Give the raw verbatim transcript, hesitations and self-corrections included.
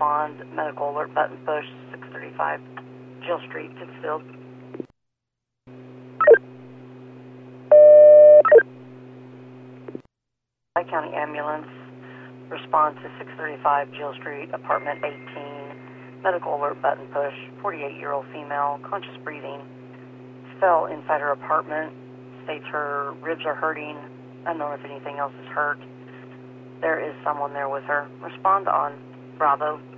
respond. Medical alert button push, six thirty-five Jill Street, Pittsfield. County ambulance, respond to six thirty-five Jill Street, apartment eighteen. Medical alert button push, forty-eight-year-old female, conscious breathing, fell inside her apartment, states her ribs are hurting, unknown if anything else is hurt. There is someone there with her. Respond on Bravo